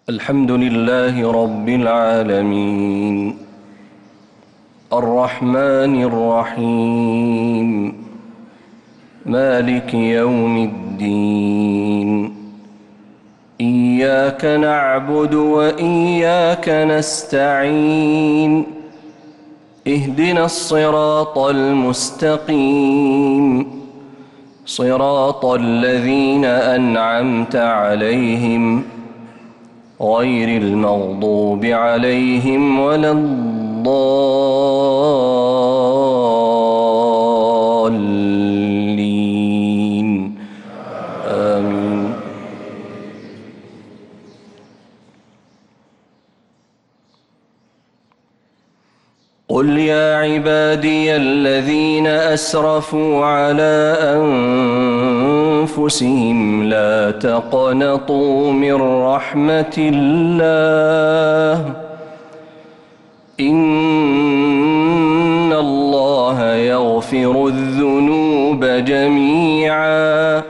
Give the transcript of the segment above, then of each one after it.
الحمد لله رب العالمين الرحمن الرحيم مالك يوم الدين إياك نعبد وإياك نستعين اهدنا الصراط المستقيم صراط الذين أنعمت عليهم غير المغضوب عليهم ولا الضالين آمين. قل يا عبادي الذين أسرفوا على أنفسهم لا تقنطوا من رحمة الله إن الله يغفر الذنوب جميعا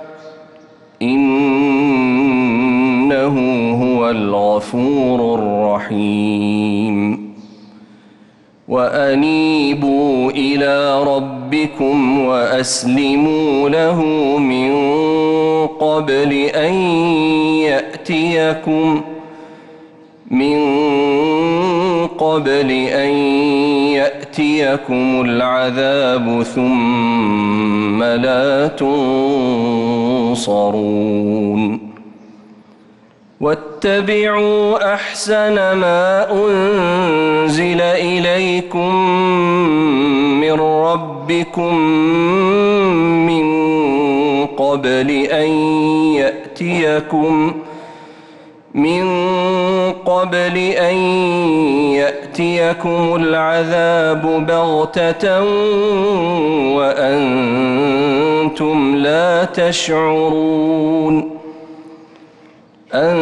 إنه هو الغفور الرحيم وأنيبوا إلى ربكم وأسلموا له من قبل أن يأتيكم العذاب ثم لا تنصرون واتبعوا أحسن ما أنزل إليكم من ربكم من قبل أن يأتيكم العذاب بغتة وأنتم لا تشعرون أن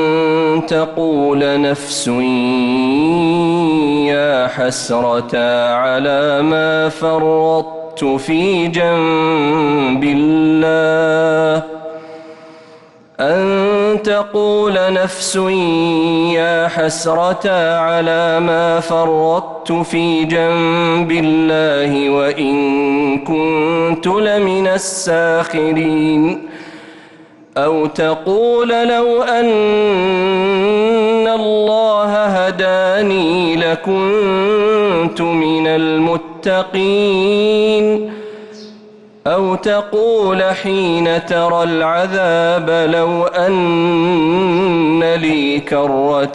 تقول نفس يا حسرة على ما فرطت في جنب الله أن تقول نفس يا حسرة على ما فرطت في جنب الله وإن كنت لمن الساخرين أو تقول لو أن الله هداني لكنت من المتقين أو تقول حين ترى العذاب لو أن لي كرة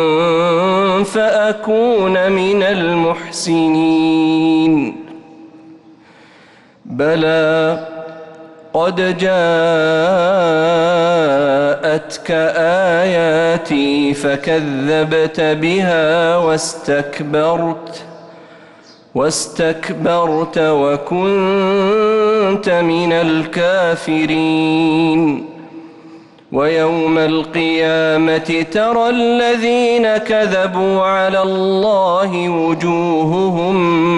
فأكون من المحسنين بلى قد جاءتك آياتي فكذبت بها واستكبرت وكنت من الكافرين ويوم القيامة ترى الذين كذبوا على الله وجوههم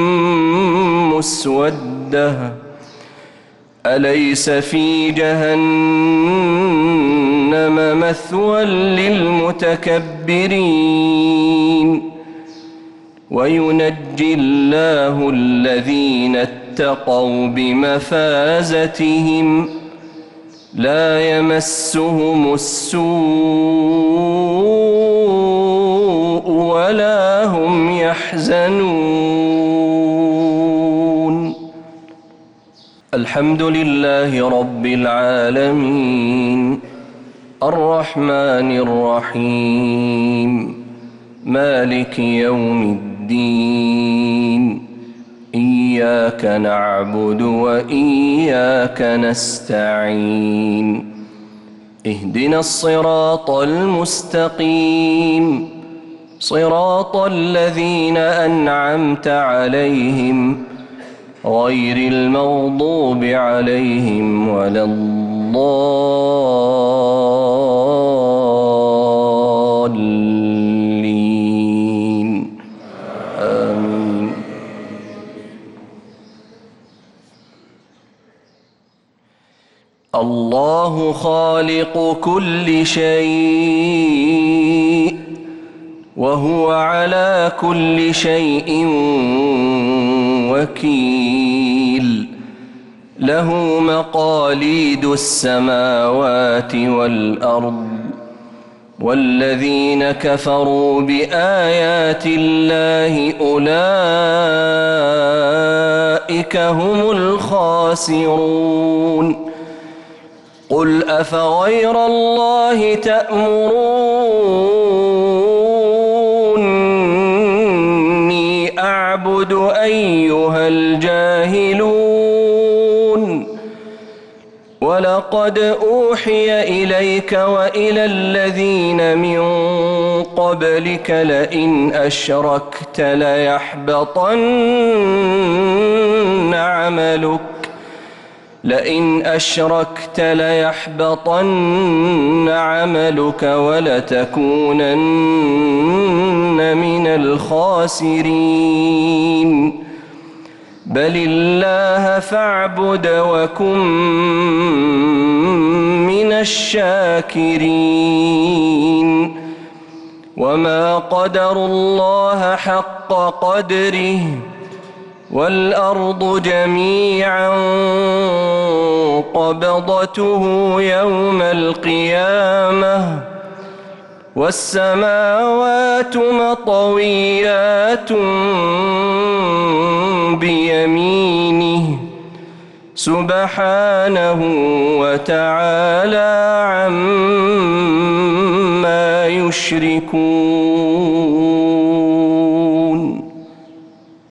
مسودة أليس في جهنم مثوى للمتكبرين وينجي الله الذين اتقوا بمفازتهم لا يمسهم السوء ولا هم يحزنون. الحمد لله رب العالمين الرحمن الرحيم مالك يوم الدين إياك نعبد وإياك نستعين اهدنا الصراط المستقيم صراط الذين أنعمت عليهم غير المغضوب عليهم ولا الضالين آمين. الله خالق كل شيء وهو على كل شيء وكيل له مقاليد السماوات والأرض والذين كفروا بآيات الله أولئك هم الخاسرون قل أفغير الله تأمروني أعبد أيها الجاهلون ولقد أوحي إليك وإلى الذين من قبلك لئن أشركت ليحبطن عملك ولتكونن من الخاسرين بل الله فاعبد وكن من الشاكرين وما قدروا الله حق قدره والأرض جميعا قبضته يوم القيامة والسماوات مطويات بيمينه سبحانه وتعالى عما يشركون.